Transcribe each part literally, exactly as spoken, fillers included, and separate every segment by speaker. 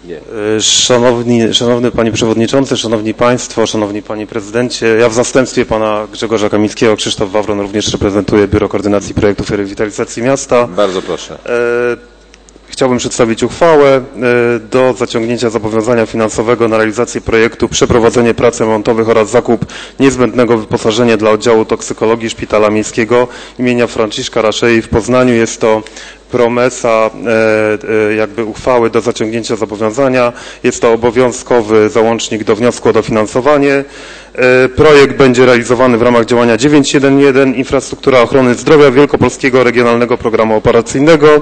Speaker 1: Nie.
Speaker 2: Szanowni, szanowny Panie Przewodniczący, Szanowni Państwo, Szanowni Panie Prezydencie, ja w zastępstwie Pana Grzegorza Kamińskiego, Krzysztof Wawron również reprezentuję Biuro Koordynacji Projektów i Rewitalizacji Miasta.
Speaker 1: Bardzo proszę.
Speaker 2: Chciałbym przedstawić uchwałę do zaciągnięcia zobowiązania finansowego na realizację projektu przeprowadzenie prac remontowych oraz zakup niezbędnego wyposażenia dla oddziału toksykologii Szpitala Miejskiego imienia Franciszka Raszei w Poznaniu. Jest to promesa jakby uchwały do zaciągnięcia zobowiązania. Jest to obowiązkowy załącznik do wniosku o dofinansowanie. Projekt będzie realizowany w ramach działania dziewięć jeden jeden Infrastruktura Ochrony Zdrowia Wielkopolskiego Regionalnego Programu Operacyjnego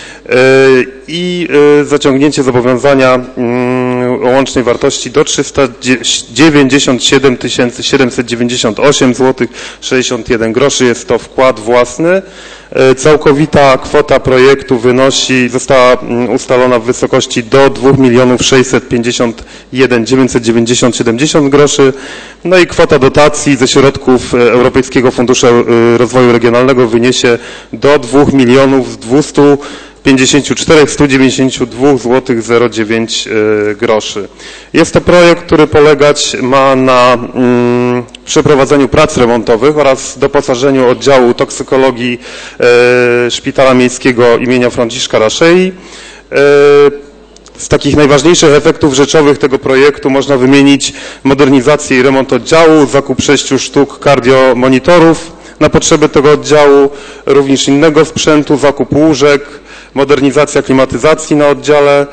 Speaker 2: i zaciągnięcie zobowiązania o łącznej wartości do trzysta dziewięćdziesiąt siedem tysięcy siedemset dziewięćdziesiąt osiem złotych sześćdziesiąt jeden groszy. Jest to wkład własny. Całkowita kwota projektu wynosi, została ustalona w wysokości do dwóch milionów sześćset pięćdziesiąt jeden tysięcy dziewięćset dziewięćdziesiąt siedemdziesiąt groszy. No i kwota dotacji ze środków Europejskiego Funduszu Rozwoju Regionalnego wyniesie do dwóch milionów dwustu pięćdziesięciu czterech tysięcy stu dziewięćdziesięciu dwóch złotych zero dziewięć groszy. Jest to projekt, który polegać ma na mm, przeprowadzeniu prac remontowych oraz doposażeniu oddziału toksykologii e, Szpitala Miejskiego imienia Franciszka Raszei. E, Z takich najważniejszych efektów rzeczowych tego projektu można wymienić modernizację i remont oddziału, zakup sześciu sztuk kardiomonitorów na potrzeby tego oddziału, również innego sprzętu, zakup łóżek, modernizacja klimatyzacji na oddziale.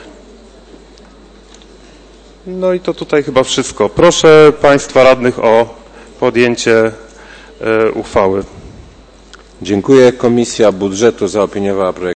Speaker 2: No i to tutaj chyba wszystko. Proszę Państwa radnych o podjęcie uchwały.
Speaker 1: Dziękuję. Komisja Budżetu zaopiniowała projekt.